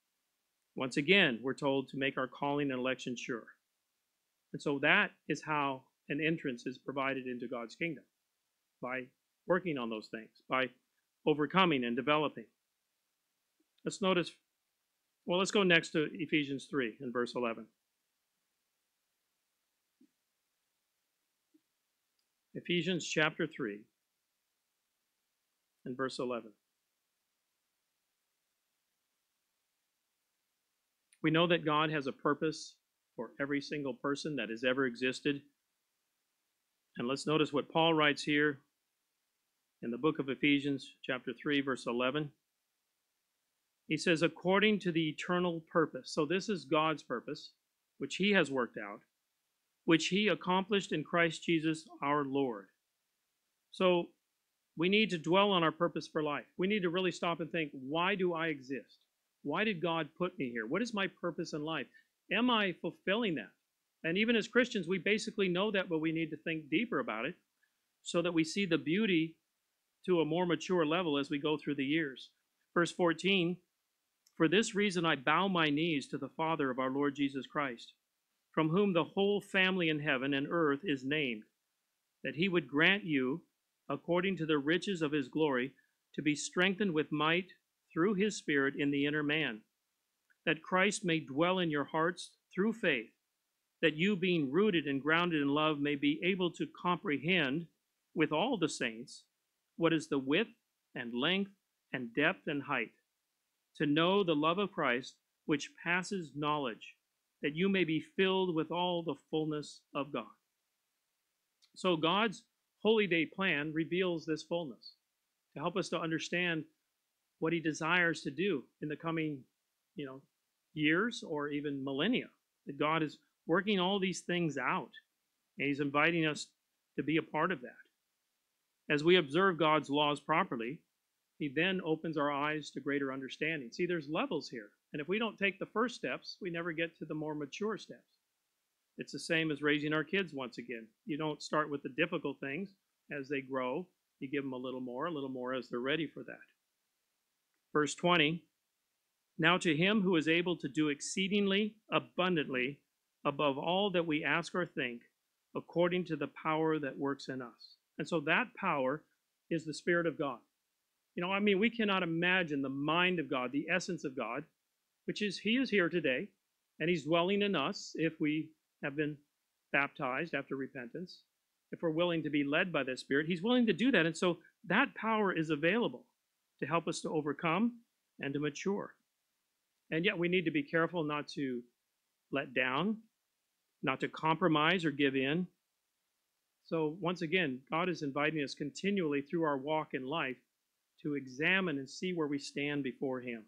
Once again, we're told to make our calling and election sure. And so that is how an entrance is provided into God's kingdom, by working on those things, by overcoming and developing. Let's notice, well, let's go next to Ephesians three in verse eleven. Ephesians chapter three and verse eleven. We know that God has a purpose for every single person that has ever existed. And let's notice what Paul writes here in the book of Ephesians chapter three, verse eleven. He says, according to the eternal purpose. So this is God's purpose, which he has worked out, which he accomplished in Christ Jesus our Lord. So we need to dwell on our purpose for life. We need to really stop and think, why do I exist? Why did God put me here? What is my purpose in life? Am I fulfilling that? And even as Christians, we basically know that, but we need to think deeper about it so that we see the beauty to a more mature level as we go through the years. Verse fourteen, for this reason I bow my knees to the Father of our Lord Jesus Christ, from whom the whole family in heaven and earth is named, that he would grant you, according to the riches of his glory, to be strengthened with might through his Spirit in the inner man, that Christ may dwell in your hearts through faith, that you, being rooted and grounded in love, may be able to comprehend with all the saints what is the width and length and depth and height, to know the love of Christ, which passes knowledge, that you may be filled with all the fullness of God. So God's holy day plan reveals this fullness to help us to understand what he desires to do in the coming, you know, years or even millennia. That God is working all these things out, and he's inviting us to be a part of that. As we observe God's laws properly, he then opens our eyes to greater understanding. See, there's levels here. And if we don't take the first steps, we never get to the more mature steps. It's the same as raising our kids once again. You don't start with the difficult things. As they grow, you give them a little more, a little more as they're ready for that. Verse twenty, now to him who is able to do exceedingly abundantly above all that we ask or think, according to the power that works in us. And so that power is the Spirit of God. You know, I mean, we cannot imagine the mind of God, the essence of God, which is he is here today, and he's dwelling in us if we have been baptized after repentance. If we're willing to be led by the Spirit, he's willing to do that. And so that power is available to help us to overcome and to mature. And yet we need to be careful not to let down, not to compromise or give in. So once again, God is inviting us continually through our walk in life to examine and see where we stand before him.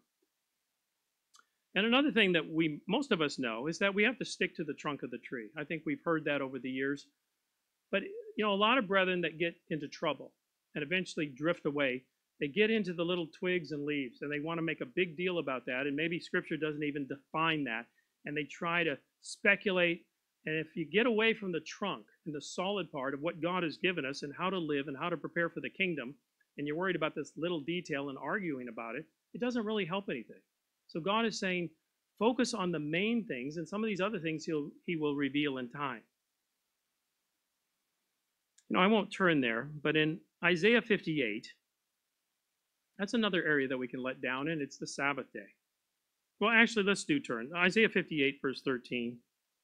And another thing that we most of us know is that we have to stick to the trunk of the tree. I think we've heard that over the years. But you know, a lot of brethren that get into trouble and eventually drift away, they get into the little twigs and leaves, and they want to make a big deal about that, and maybe Scripture doesn't even define that, and they try to speculate. And if you get away from the trunk and the solid part of what God has given us and how to live and how to prepare for the kingdom, and you're worried about this little detail and arguing about it, it doesn't really help anything. So God is saying, focus on the main things, and some of these other things he'll, he will reveal in time. You know, I won't turn there, but in Isaiah fifty-eight, that's another area that we can let down in. It's the Sabbath day. Well, actually, let's do turn. Isaiah fifty-eight, verse thirteen.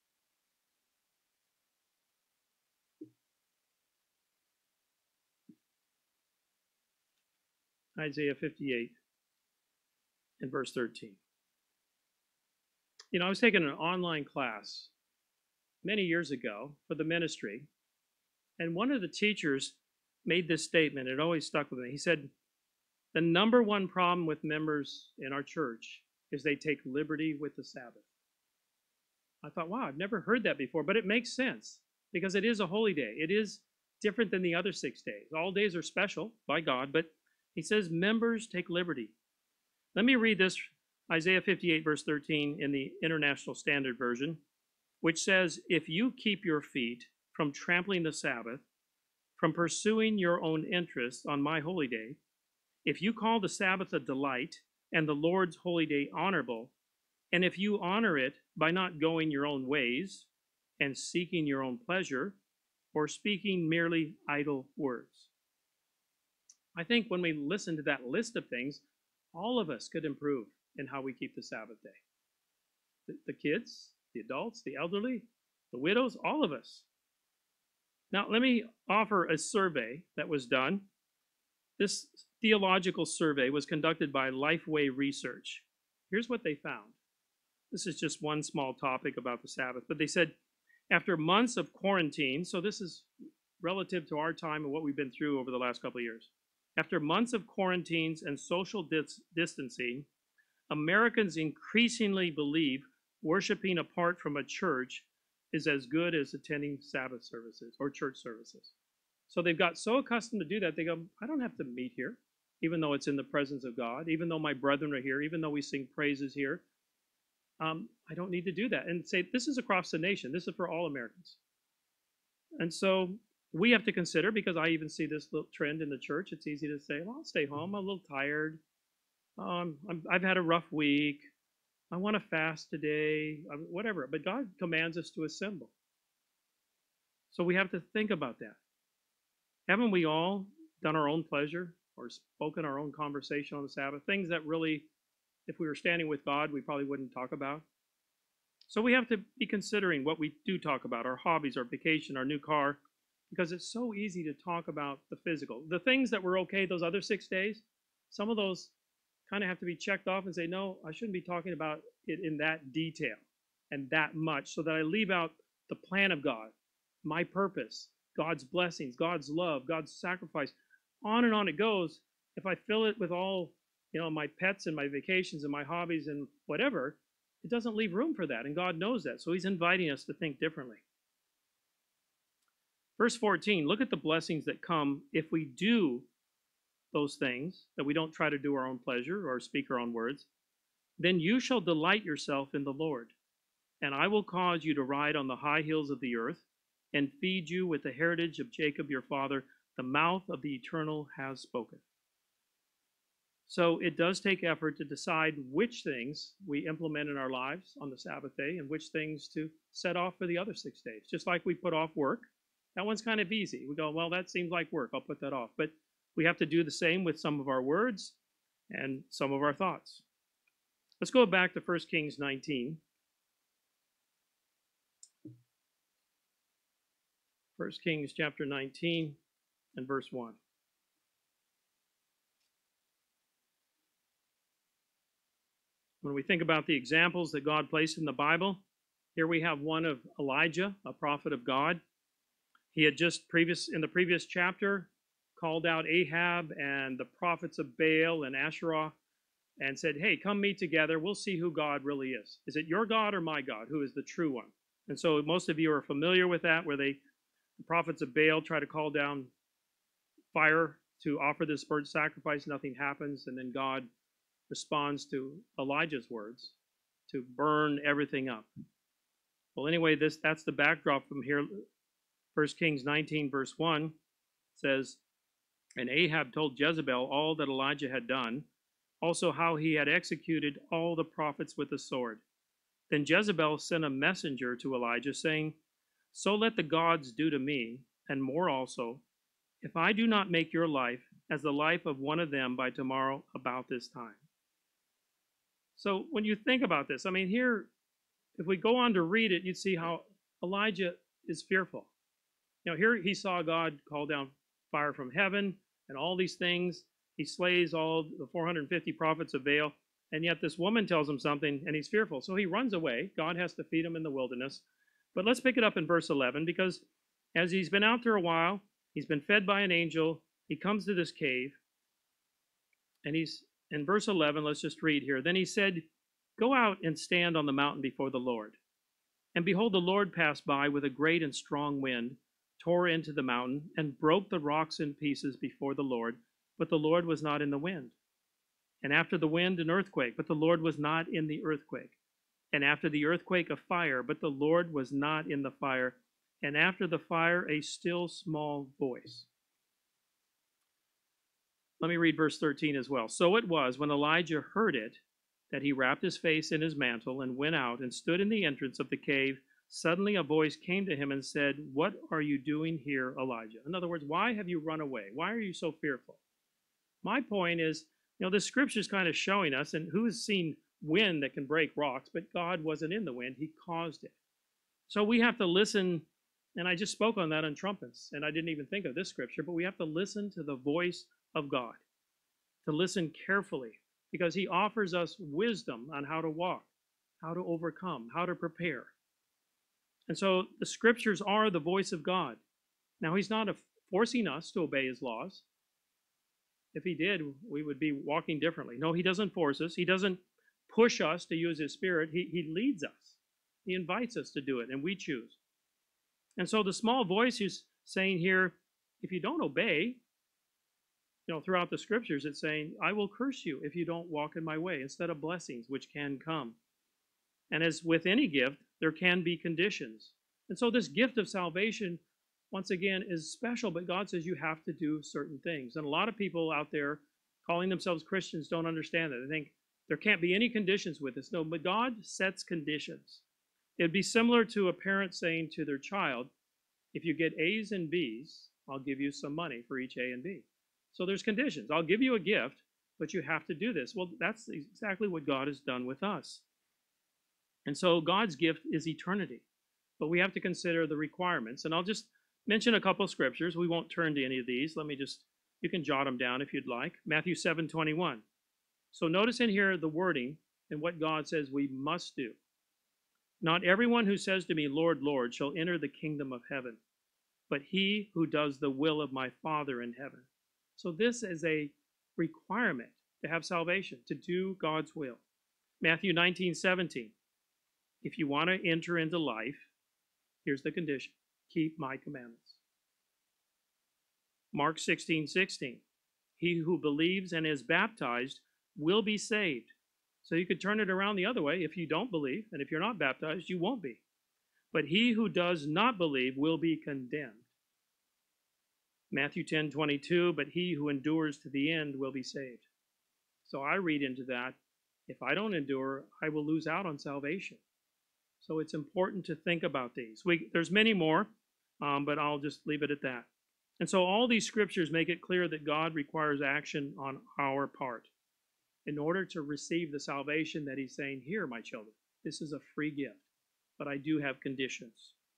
Isaiah fifty-eight and verse thirteen. You know, I was taking an online class many years ago for the ministry, and one of the teachers made this statement. It always stuck with me. He said, the number one problem with members in our church is they take liberty with the Sabbath. I thought, wow, I've never heard that before, but it makes sense because it is a holy day. It is different than the other six days. All days are special by God, but he says members take liberty. Let me read this, Isaiah fifty-eight, verse thirteen, in the International Standard Version, which says, if you keep your feet from trampling the Sabbath, from pursuing your own interests on my holy day, if you call the Sabbath a delight and the Lord's holy day honorable, and if you honor it by not going your own ways and seeking your own pleasure or speaking merely idle words. I think when we listen to that list of things, all of us could improve in how we keep the Sabbath day. The, the kids, the adults, the elderly, the widows, all of us. Now, let me offer a survey that was done. This theological survey was conducted by Lifeway Research. Here's what they found. This is just one small topic about the Sabbath, but they said after months of quarantine, so this is relative to our time and what we've been through over the last couple of years. After months of quarantines and social dis- distancing, Americans increasingly believe worshiping apart from a church is as good as attending Sabbath services or church services. So they've got so accustomed to do that, they go, I don't have to meet here, even though it's in the presence of God, even though my brethren are here, even though we sing praises here. Um, I don't need to do that. And say, this is across the nation. This is for all Americans. And so we have to consider, because I even see this little trend in the church, it's easy to say, well, I'll stay home. I'm a little tired. Um, I'm, I've had a rough week. I want to fast today, whatever. But God commands us to assemble. So we have to think about that. Haven't we all done our own pleasure or spoken our own conversation on the Sabbath? Things that really, if we were standing with God, we probably wouldn't talk about. So we have to be considering what we do talk about, our hobbies, our vacation, our new car, because it's so easy to talk about the physical. The things that were okay those other six days, some of those kind of have to be checked off and say, no, I shouldn't be talking about it in that detail and that much, so that I leave out the plan of God, my purpose, God's blessings, God's love, God's sacrifice. On and on it goes. If I fill it with all, you know, my pets and my vacations and my hobbies and whatever, it doesn't leave room for that, and God knows that. So he's inviting us to think differently. Verse fourteen, look at the blessings that come if we do those things, that we don't try to do our own pleasure or speak our own words. Then you shall delight yourself in the Lord, and I will cause you to ride on the high hills of the earth and feed you with the heritage of Jacob your father. The mouth of the Eternal has spoken. So it does take effort to decide which things we implement in our lives on the Sabbath day and which things to set off for the other six days. Just like we put off work. That one's kind of easy. We go, well, that seems like work. I'll put that off. But we have to do the same with some of our words and some of our thoughts. Let's go back to First Kings nineteen. First Kings chapter nineteen and verse one. When we think about the examples that God placed in the Bible, here we have one of Elijah, a prophet of God. He had just previous in the previous chapter called out Ahab and the prophets of Baal and Asherah and said, hey, come meet together. We'll see who God really is. Is it your God or my God? Who is the true one? And so most of you are familiar with that, where they, the prophets of Baal try to call down fire to offer this burnt sacrifice. Nothing happens. And then God responds to Elijah's words to burn everything up. Well, anyway, this that's the backdrop from here. First Kings nineteen, verse one says, and Ahab told Jezebel all that Elijah had done, also how he had executed all the prophets with the sword. Then Jezebel sent a messenger to Elijah, saying, so let the gods do to me, and more also, if I do not make your life as the life of one of them by tomorrow about this time. So when you think about this, I mean, here, if we go on to read it, you'd see how Elijah is fearful. You know, here he saw God call down fire from heaven and all these things. He slays all the four hundred fifty prophets of Baal, and yet this woman tells him something, and he's fearful. So he runs away. God has to feed him in the wilderness. But let's pick it up in verse eleven, because as he's been out there a while, he's been fed by an angel. He comes to this cave, and he's in verse eleven. Let's just read here. Then he said, go out and stand on the mountain before the Lord. And behold, the Lord passed by with a great and strong wind, tore into the mountain, and broke the rocks in pieces before the Lord. But the Lord was not in the wind. And after the wind, an earthquake, but the Lord was not in the earthquake. And after the earthquake, a fire, but the Lord was not in the fire. And after the fire, a still small voice. Let me read verse thirteen as well. So it was, when Elijah heard it, that he wrapped his face in his mantle and went out and stood in the entrance of the cave. Suddenly a voice came to him and said, what are you doing here, Elijah? In other words, why have you run away? Why are you so fearful? My point is, you know, this scripture is kind of showing us, and who has seen wind that can break rocks? But God wasn't in the wind. He caused it. So we have to listen, and I just spoke on that on trumpets, and I didn't even think of this scripture, but we have to listen to the voice of God, to listen carefully, because he offers us wisdom on how to walk, how to overcome, how to prepare. And so the scriptures are the voice of God. Now, he's not forcing us to obey his laws. If he did, we would be walking differently. No, he doesn't force us. He doesn't push us to use his spirit. He, he leads us. He invites us to do it, and we choose. And so the small voice is saying here, if you don't obey, you know, throughout the scriptures, it's saying, I will curse you if you don't walk in my way, instead of blessings, which can come. And as with any gift, there can be conditions. And so this gift of salvation, once again, is special, but God says you have to do certain things. And a lot of people out there calling themselves Christians don't understand that. They think there can't be any conditions with this. No, but God sets conditions. It'd be similar to a parent saying to their child, if you get A's and B's, I'll give you some money for each A and B. So there's conditions. I'll give you a gift, but you have to do this. Well, that's exactly what God has done with us. And so God's gift is eternity, but we have to consider the requirements. And I'll just mention a couple of scriptures. We won't turn to any of these. Let me just, you can jot them down if you'd like. Matthew seven twenty-one. So notice in here the wording and what God says we must do. Not everyone who says to me, Lord, Lord, shall enter the kingdom of heaven, but he who does the will of my Father in heaven. So this is a requirement to have salvation, to do God's will. Matthew nineteen seventeen. If you want to enter into life, here's the condition: keep my commandments. Mark sixteen sixteen. He who believes and is baptized will be saved. So you could turn it around the other way. If you don't believe, and if you're not baptized, you won't be. But he who does not believe will be condemned. Matthew ten twenty-two, but he who endures to the end will be saved. So I read into that, if I don't endure, I will lose out on salvation. So it's important to think about these. We, there's many more, um, but I'll just leave it at that. And so all these scriptures make it clear that God requires action on our part in order to receive the salvation that he's saying, here, my children, this is a free gift, but I do have conditions.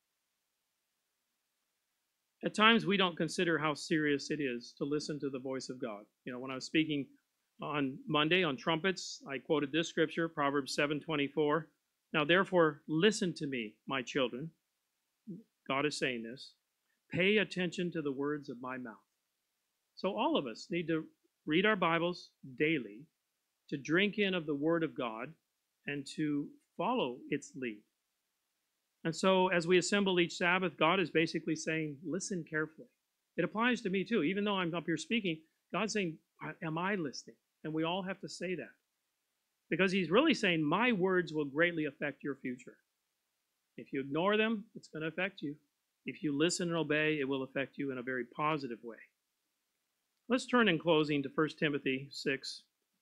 At times, we don't consider how serious it is to listen to the voice of God. You know, when I was speaking on Monday on trumpets, I quoted this scripture, Proverbs seven twenty-four. Now, therefore, listen to me, my children. God is saying this. Pay attention to the words of my mouth. So all of us need to read our Bibles daily, to drink in of the Word of God, and to follow its lead. And so as we assemble each Sabbath, God is basically saying, listen carefully. It applies to me too. Even though I'm up here speaking, God's saying, am I listening? And we all have to say that. Because he's really saying, my words will greatly affect your future. If you ignore them, it's going to affect you. If you listen and obey, it will affect you in a very positive way. Let's turn in closing to First Timothy six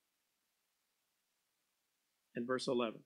and verse eleven.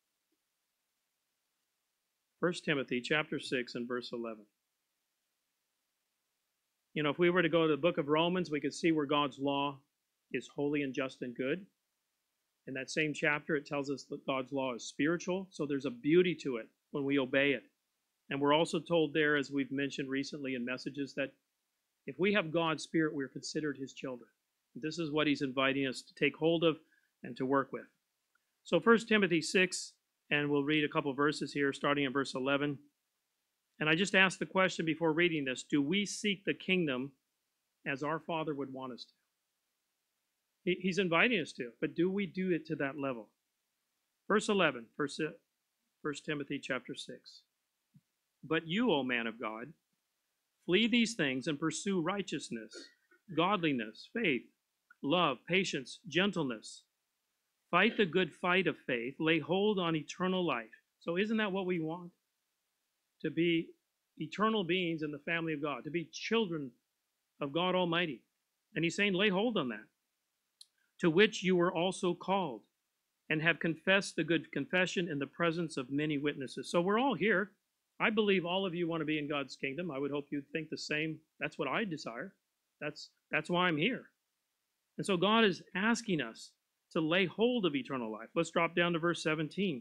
First Timothy chapter six and verse eleven. You know, if we were to go to the book of Romans, we could see where God's law is holy and just and good. In that same chapter, it tells us that God's law is spiritual, so there's a beauty to it when we obey it. And we're also told there, as we've mentioned recently in messages, that if we have God's Spirit, we're considered his children. This is what he's inviting us to take hold of and to work with. So First Timothy six, and we'll read a couple verses here, starting in verse eleven. And I just asked the question before reading this, do we seek the kingdom as our Father would want us to? He, he's inviting us to, but do we do it to that level? Verse eleven, First Timothy chapter six. But you, O man of God, flee these things and pursue righteousness, godliness, faith, love, patience, gentleness. Fight the good fight of faith. Lay hold on eternal life. So isn't that what we want? To be eternal beings in the family of God, to be children of God Almighty. And he's saying, lay hold on that. To which you were also called, and have confessed the good confession in the presence of many witnesses. So we're all here. I believe all of you want to be in God's kingdom. I would hope you'd think the same. That's what I desire. That's, that's why I'm here. And so God is asking us to lay hold of eternal life. Let's drop down to verse seventeen.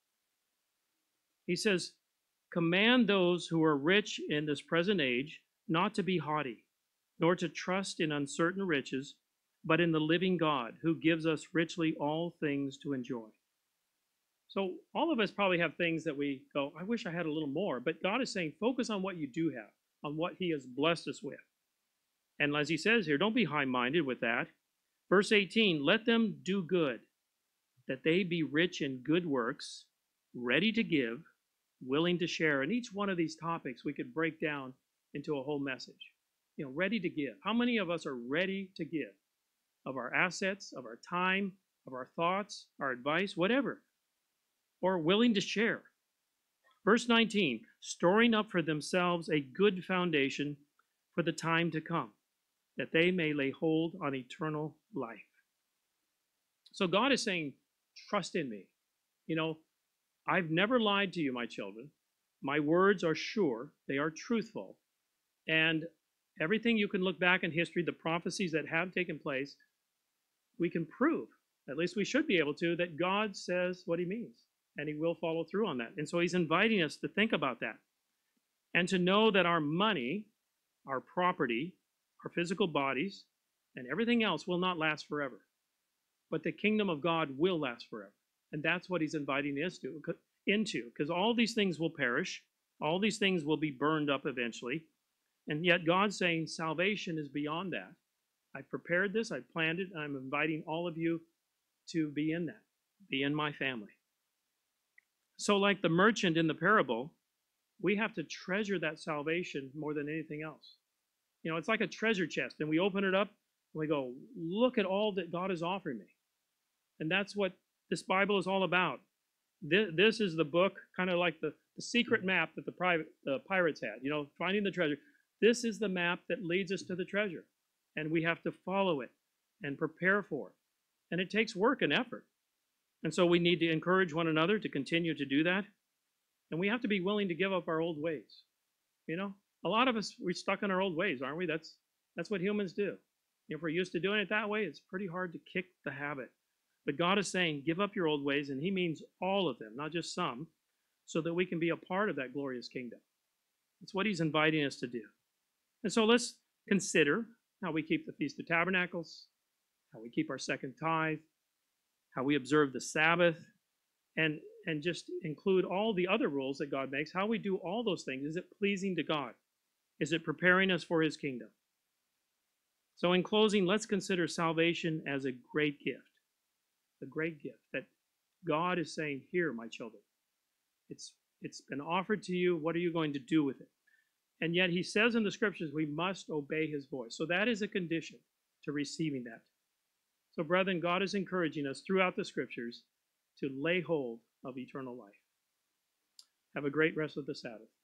He says, command those who are rich in this present age not to be haughty, nor to trust in uncertain riches, but in the living God, who gives us richly all things to enjoy. So all of us probably have things that we go, I wish I had a little more. But God is saying, focus on what you do have, on what he has blessed us with. And as he says here, don't be high-minded with that. Verse eighteen, let them do good, that they be rich in good works, ready to give, willing to share. And each one of these topics we could break down into a whole message. You know, ready to give. How many of us are ready to give? Of our assets, of our time, of our thoughts, our advice, whatever. Or willing to share. Verse nineteen, storing up for themselves a good foundation for the time to come, that they may lay hold on eternal life. So God is saying, trust in me. You know, I've never lied to you, my children. My words are sure. They are truthful. And everything you can look back in history, the prophecies that have taken place, we can prove, at least we should be able to, that God says what he means. And he will follow through on that. And so he's inviting us to think about that. And to know that our money, our property, our physical bodies, and everything else will not last forever. but the kingdom of God will last forever. And that's what he's inviting us to, into, because all these things will perish. All these things will be burned up eventually. And yet God's saying salvation is beyond that. I prepared this, I planned it, and I'm inviting all of you to be in that, be in my family. So like the merchant in the parable, we have to treasure that salvation more than anything else. You know, it's like a treasure chest, and we open it up, and we go, look at all that God is offering me. And that's what this Bible is all about. This, this is the book, kind of like the, the secret map that the private the pirates had, you know, finding the treasure. This is the map that leads us to the treasure. And we have to follow it and prepare for it. And it takes work and effort. And so we need to encourage one another to continue to do that. And we have to be willing to give up our old ways. You know, a lot of us, we're stuck in our old ways, aren't we? That's that's what humans do. If we're used to doing it that way, it's pretty hard to kick the habit. But God is saying, give up your old ways, and he means all of them, not just some, so that we can be a part of that glorious kingdom. That's what he's inviting us to do. And so let's consider how we keep the Feast of Tabernacles, how we keep our second tithe, how we observe the Sabbath, and, and just include all the other rules that God makes, how we do all those things. Is it pleasing to God? Is it preparing us for his kingdom? So in closing, let's consider salvation as a great gift, a great gift that God is saying, here, my children, it's, it's been offered to you. What are you going to do with it? And yet he says in the scriptures, we must obey his voice. So that is a condition to receiving that. So brethren, God is encouraging us throughout the scriptures to lay hold of eternal life. Have a great rest of the Sabbath.